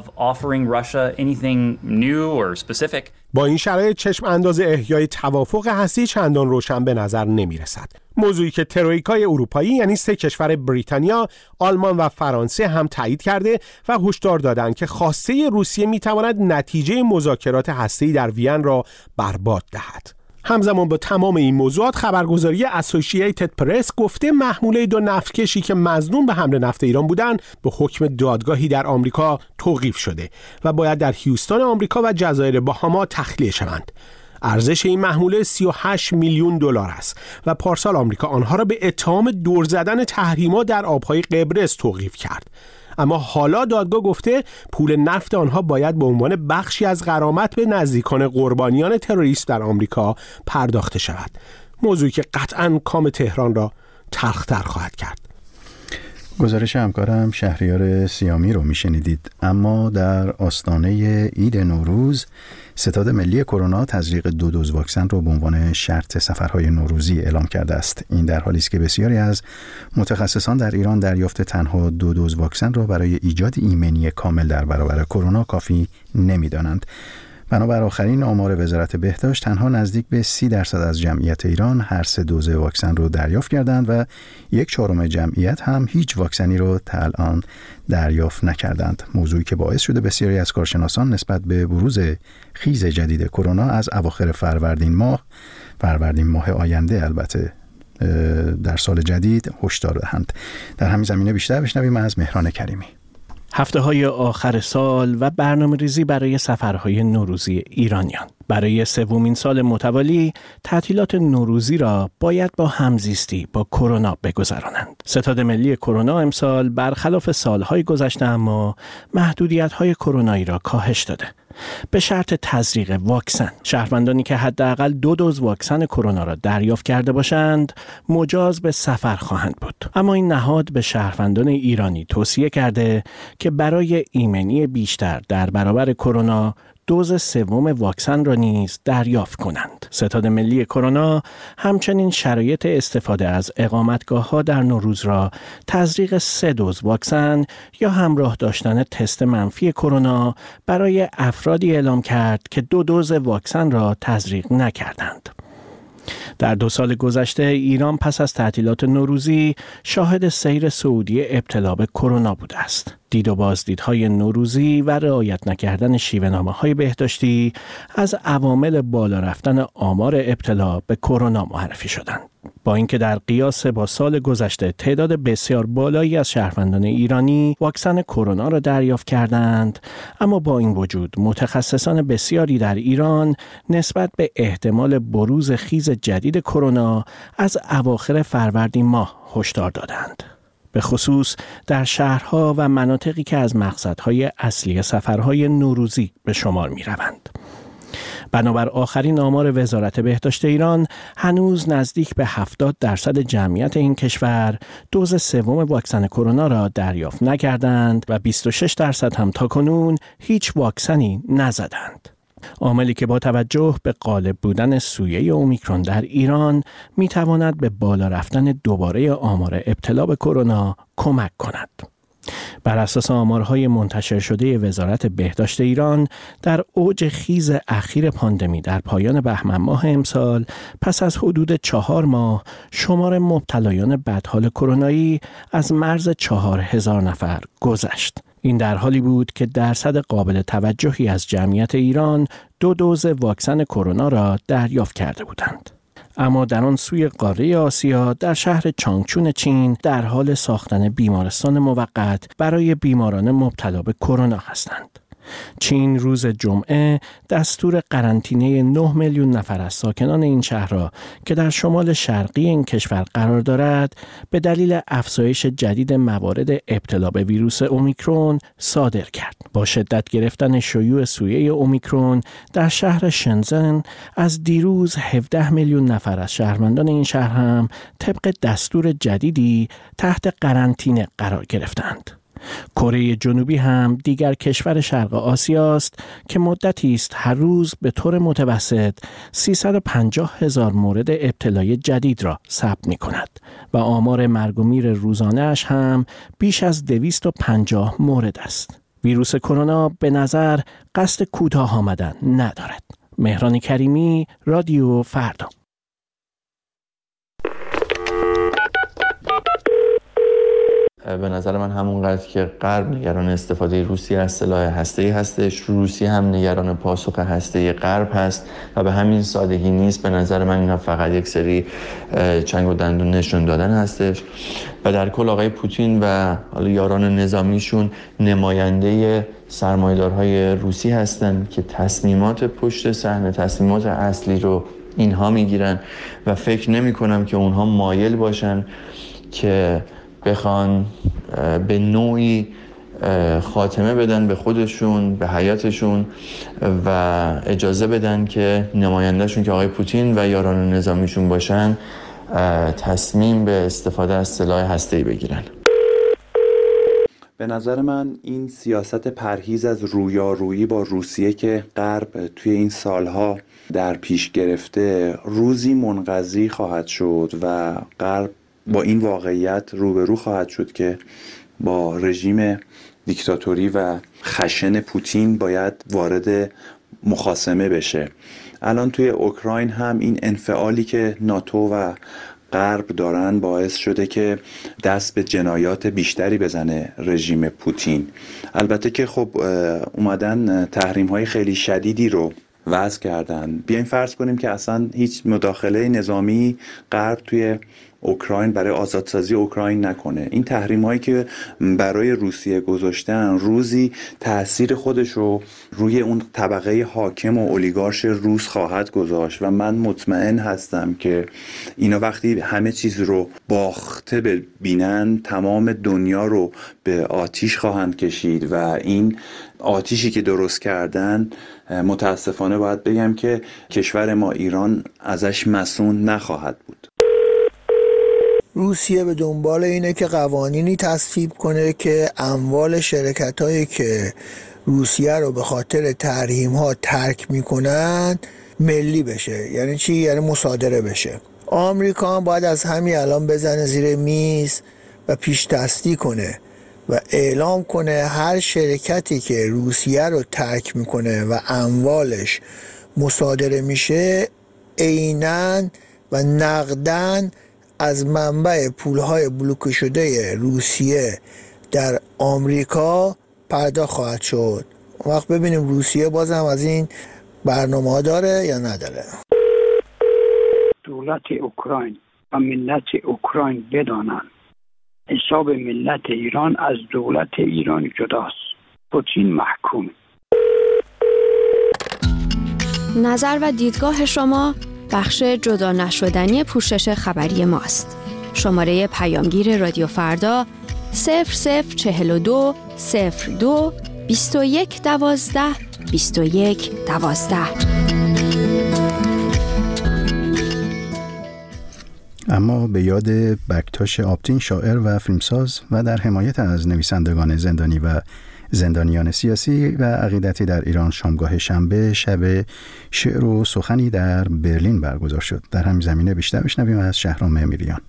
با این شرایط چشم انداز احیای توافق هسته‌ای چندان روشن به نظر نمی‌رسد. موضوعی که ترویکای اروپایی یعنی 3 کشور بریتانیا، آلمان و فرانسه هم تایید کرده و هشدار دادند که خواسته روسیه می‌تواند نتیجه مذاکرات هسته‌ای در وین را برباد دهد. همزمان با تمام این موضوعات خبرگزاری اسوسییتد پرس گفته محموله 2 نفتکشی که مظنون به حمل نفت ایران بودند به حکم دادگاهی در آمریکا توقیف شده و باید در هیوستون آمریکا و جزایر باهاما تخلیه شوند. ارزش این محموله 38 میلیون دلار است و پارسال آمریکا آنها را به اتهام دور زدن تحریم‌ها در آبهای قبرس توقیف کرد. اما حالا دادگاه گفته پول نفت آنها باید به عنوان بخشی از غرامت به نزدیکان قربانیان تروریست در آمریکا پرداخته شود. موضوعی که قطعاً کام تهران را تلخ‌تر خواهد کرد. گزارش همکارم شهریار سیامی رو میشنیدید. اما در آستانه عید نوروز ستاد ملی کرونا تزریق 2 دوز واکسن رو به عنوان شرط سفرهای نوروزی اعلام کرده است. این در حالی است که بسیاری از متخصصان در ایران دریافت تنها 2 دوز واکسن را برای ایجاد ایمنی کامل در برابر کرونا کافی نمی‌دانند. بنابر آخرین آمار وزارت بهداشت تنها نزدیک به 30% از جمعیت ایران هر 3 دوز واکسن رو دریافت کردند و 1/4 جمعیت هم هیچ واکسنی رو تا الان دریافت نکردند. موضوعی که باعث شده بسیاری از کارشناسان نسبت به بروز خیز جدید کرونا از اواخر فروردین ماه آینده البته در سال جدید هشدار دهند. در همین زمینه بیشتر بشنویم از مهران کریمی. هفته‌های آخر سال و برنامه‌ریزی برای سفرهای نوروزی ایرانیان. برای 3مین سال متوالی تعطیلات نوروزی را باید با همزیستی با کرونا بگذرانند. ستاد ملی کرونا امسال برخلاف سالهای گذشته اما محدودیت‌های کرونایی را کاهش داده. به شرط تزریق واکسن، شهروندانی که حداقل 2 دوز واکسن کرونا را دریافت کرده باشند مجاز به سفر خواهند بود. اما این نهاد به شهروندان ایرانی توصیه کرده که برای ایمنی بیشتر در برابر کرونا دوز سوم واکسن را نیز دریافت کنند. ستاد ملی کرونا همچنین شرایط استفاده از اقامتگاه‌ها در نوروز را تزریق 3 دوز واکسن یا همراه داشتن تست منفی کرونا برای افرادی اعلام کرد که 2 دوز واکسن را تزریق نکردند. در 2 سال گذشته ایران پس از تعطیلات نوروزی شاهد سیر صعودی ابتلا به کرونا بوده است. دید و بازدیدهای نوروزی و رعایت نکردن شیوه‌نامه‌های بهداشتی از عوامل بالا رفتن آمار ابتلا به کرونا معرفی شدند. با اینکه در قیاس با سال گذشته تعداد بسیار بالایی از شهروندان ایرانی واکسن کرونا را دریافت کردند، اما با این وجود متخصصان بسیاری در ایران نسبت به احتمال بروز خیز جدید کرونا از اواخر فروردین ماه هشدار دادند. به خصوص در شهرها و مناطقی که از مقصدهای اصلی سفرهای نوروزی به شمار می روند. بنابر آخرین آمار وزارت بهداشت ایران هنوز نزدیک به 70% جمعیت این کشور دوز سوم واکسن کرونا را دریافت نکردند و 26% هم تاکنون هیچ واکسنی نزدند. عاملی که با توجه به غالب بودن سویه اومیکرون در ایران میتواند به بالا رفتن دوباره آمار ابتلا به کرونا کمک کند. بر اساس آمارهای منتشر شده وزارت بهداشت ایران در اوج خیز اخیر پاندمی در پایان بهمن ماه امسال پس از حدود 4 ماه شمار مبتلایان بدحال کرونایی از مرز 4000 نفر گذشت. این در حالی بود که درصد قابل توجهی از جمعیت ایران 2 دوز واکسن کرونا را دریافت کرده بودند. اما در آن سوی قاره آسیا در شهر چانگچون چین در حال ساختن بیمارستان موقت برای بیماران مبتلا به کرونا هستند. چین روز جمعه دستور قرنطینه 9 میلیون نفر از ساکنان این شهر را که در شمال شرقی این کشور قرار دارد به دلیل افزایش جدید موارد ابتلا به ویروس اومیکرون صادر کرد. با شدت گرفتن شیوع سویه اومیکرون در شهر شنزن از دیروز 17 میلیون نفر از شهروندان این شهر هم طبق دستور جدیدی تحت قرنطینه قرار گرفتند. کره جنوبی هم دیگر کشور شرق آسیا است که مدتی است هر روز به طور متوسط 350,000 مورد ابتلای جدید را ثبت می‌کند و آمار مرگ و میر روزانه‌اش هم بیش از 250 مورد است. ویروس کرونا به نظر قصد کوتاه آمدن ندارد. مهران کریمی، رادیو فردا. به نظر من همونقدر که غرب نگران استفاده روسیه از سلاح هسته‌ای هستش، روسیه هم نگران پاسخ هسته‌ای غرب هست و به همین سادگی نیست. به نظر من اینا فقط یک سری چنگ و دندون نشون دادن هستش و در کل آقای پوتین و حالا یاران نظامیشون نماینده سرمایه‌دارهای روسی هستن که تصمیمات پشت صحنه، تصمیمات اصلی رو اینها میگیرن و فکر نمی‌کنم که اونها مایل باشن که بخوان به نوعی خاتمه بدن به خودشون، به حیاتشون و اجازه بدن که نمایندهشون که آقای پوتین و یاران نظامیشون باشن تصمیم به استفاده از سلاح هسته‌ای بگیرن. به نظر من این سیاست پرهیز از رویارویی با روسیه که غرب توی این سالها در پیش گرفته روزی منقضی خواهد شد و غرب با این واقعیت روبرو خواهد شد که با رژیم دیکتاتوری و خشن پوتین باید وارد مخاصمه بشه. الان توی اوکراین هم این انفعالی که ناتو و غرب دارن باعث شده که دست به جنایات بیشتری بزنه رژیم پوتین. البته که خب اومدن تحریم‌های خیلی شدیدی رو وضع کردن. بیاین فرض کنیم که اصلا هیچ مداخله نظامی غرب توی اوکراین برای آزادسازی اوکراین نکنه. این تحریم هایی که برای روسیه گذاشتن روزی تأثیر خودش رو روی اون طبقه حاکم و اولیگارش روس خواهد گذاشت و من مطمئن هستم که اینا وقتی همه چیز رو باخته ببینن تمام دنیا رو به آتیش خواهند کشید و این آتیشی که درست کردن متاسفانه باید بگم که کشور ما ایران ازش مصون نخواهد بود. روسیه به دنبال اینه که قوانینی تصویب کنه که اموال شرکت‌هایی که روسیه رو به خاطر تحریم ها ترک میکنن ملی بشه. یعنی چی؟ یعنی مصادره بشه. آمریکا هم باید از همین الان بزنه زیر میز و پیش دستی کنه و اعلام کنه هر شرکتی که روسیه رو ترک میکنه و اموالش مصادره میشه عیناً و نقداً از منبع پولهای بلوکه شده روسیه در آمریکا پرداخت خواهد شد. اون وقت ببینیم روسیه بازم از این برنامه داره یا نداره. دولت اوکراین و ملت اوکراین بدانند حساب ملت ایران از دولت ایران جداست. پوتین محکوم. نظر و دیدگاه شما بخش جدا نشدنی پوشش خبری ماست. شماره پیامگیر رادیو فردا 0042 02 21 12 21 12. اما به یاد بکتاش آپتین، شاعر و فیلمساز و در حمایت از نویسندگان زندانی و زندانیان سیاسی و عقیدتی در ایران، شامگاه شنبه شب شعر و سخنی در برلین برگزار شد. در همین زمینه بیشتر بشنویم از شهرام امیریان.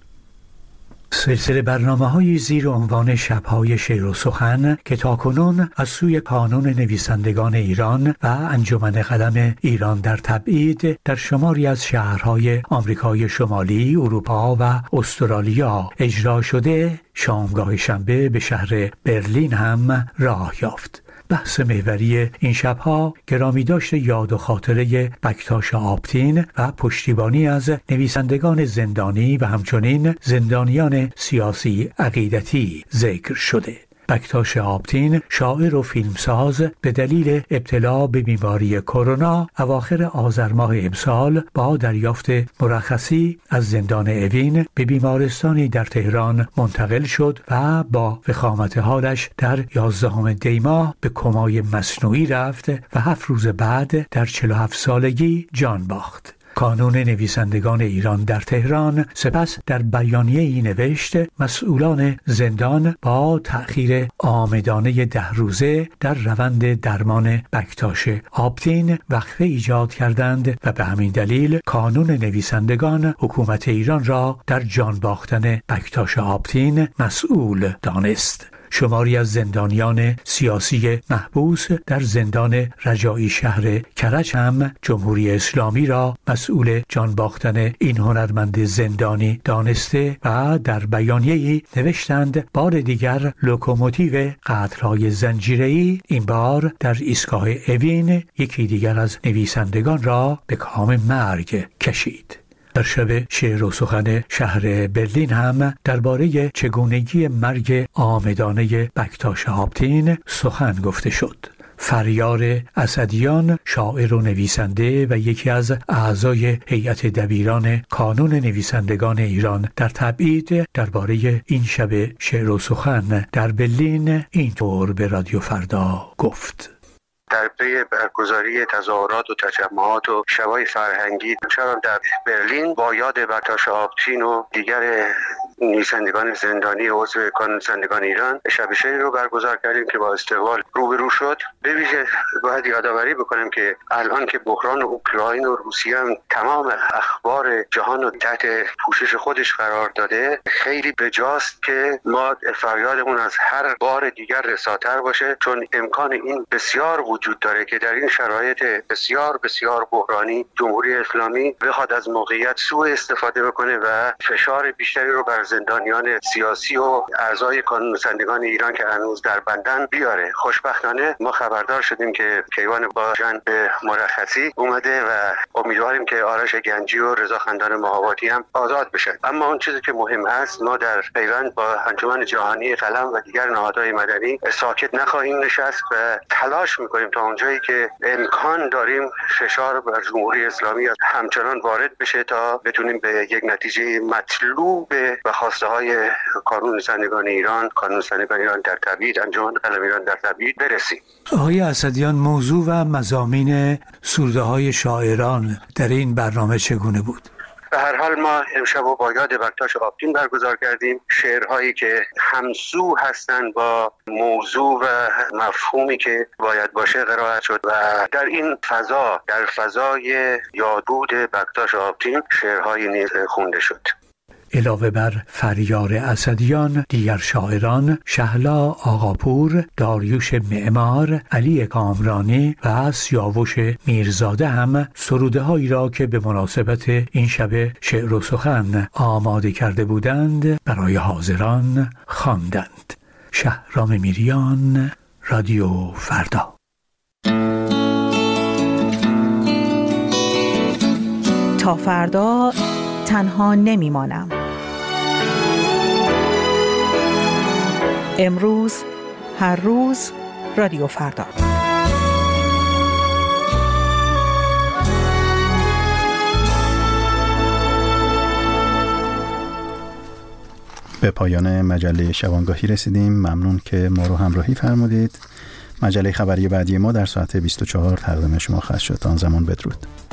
سلسله برنامه‌های زیر عنوان شب‌های شعر و سخن که تاکنون از سوی کانون نویسندگان ایران و انجمن قلم ایران در تبعید در شماری از شهرهای آمریکای شمالی، اروپا و استرالیا اجرا شده، شامگاه شنبه به شهر برلین هم راه یافت. بحث محوری این شبها گرامی داشت یاد و خاطره بکتاش آپتین و پشتیبانی از نویسندگان زندانی و همچنین زندانیان سیاسی عقیدتی ذکر شده. بکتاش آپتین، شاعر و فیلمساز، به دلیل ابتلا به بیماری کرونا اواخر آذر ماه امسال با دریافت مرخصی از زندان اوین به بیمارستانی در تهران منتقل شد و با وخامت حالش در 11 دی ماه به کمای مصنوعی رفت و 7 روز بعد در 47 سالگی جان باخت. کانون نویسندگان ایران در تهران سپس در بیانیه‌ای نوشت مسئولان زندان با تأخیر آمدانه 10 روزه در روند درمان بکتاش آپتین وقفه ایجاد کردند و به همین دلیل کانون نویسندگان حکومت ایران را در جان باختن بکتاش آپتین مسئول دانست. شماری از زندانیان سیاسی محبوس در زندان رجایی شهر کرج هم جمهوری اسلامی را مسئول جان باختن این هنرمند زندانی دانسته و در بیانیه‌ای نوشتند بار دیگر لوکوموتیو قتل‌های زنجیره‌ای این بار در ایستگاه اوین یکی دیگر از نویسندگان را به کام مرگ کشید. در شب شعر و سخن شهر برلین هم درباره چگونگی مرگ عامدانه بکتاش آپتین سخن گفته شد. فریار اسدیان، شاعر و نویسنده و یکی از اعضای هیئت دبیران کانون نویسندگان ایران در تبعید، درباره این شب شعر و سخن در برلین اینطور به رادیو فردا گفت: در پی برگزاری تظاهرات و تجمعات و شبای فرهنگی چرا در برلین با یاد بکتاش آپتین و دیگر نویسندگان زندانی عضو کانون نویسندگان ایران شب شعر رو برگزار کردیم که با استقبال روبرو شد. به ویژه باید یادآوری بکنم که الان که بحران اوکراین و روسیه هم تمام اخبار جهان رو تحت پوشش خودش قرار داده، خیلی بجاست که ما فریادمون از هر بار دیگر رساتر باشه، چون امکان این بسیار وجود داره که در این شرایط بسیار بسیار بحرانی جمهوری اسلامی بخواد از موقعیت سوء استفاده بکنه و فشار بیشتری رو بر زندانیان سیاسی و اعضای کانون نویسندگان ایران که هنوز در بندن بیاره. خوشبختانه ما خبردار شدیم که کیوان با جنب مرخصی اومده و امیدواریم که آرش گنجی و رضا خندان مهاباتی هم آزاد بشن. اما اون چیزی که مهم هست، ما در پیوند با انجمن جهانی قلم و دیگر نهادهای مدنی ساکت نخواهیم نشست و تلاش میکنیم تا اونجایی که امکان داریم فشار بر جمهوری اسلامی همچنان وارد بشه تا بتونیم به یک نتیجه مطلوب و خواسته های کانون نویسندگان ایران، کانون نویسندگان ایران در تبعید، انجمن قلم ایران در تبعید برسیم. آقای اسدیان، موضوع و مضامین سروده های شاعران در این برنامه چگونه بود؟ به هر حال ما امشب رو با یاد بکتاش آبتین برگزار کردیم. شعرهایی که همسو هستند با موضوع و مفهومی که باید باشه قرائت شد و در این فضا، در فضای یادبود بکتاش آبتین، شعرهایی نیز خونده شد. علاوه بر فریار اسدیان، دیگر شاعران شهلا آقاپور، داریوش معمار، علی کامرانی و سیاوش میرزاده هم سروده هایی را که به مناسبت این شب شعر و سخن آماده کرده بودند برای حاضران خواندند. شهرام میریان، رادیو فردا. تا فردا تنها نمیمانم. امروز، هر روز، رادیو فردا. به پایان مجله شبانگاهی رسیدیم. ممنون که ما رو همراهی فرمودید. مجله خبری بعدی ما در ساعت 24 تقدیم شما خواهد شد. آن زمان بدرود.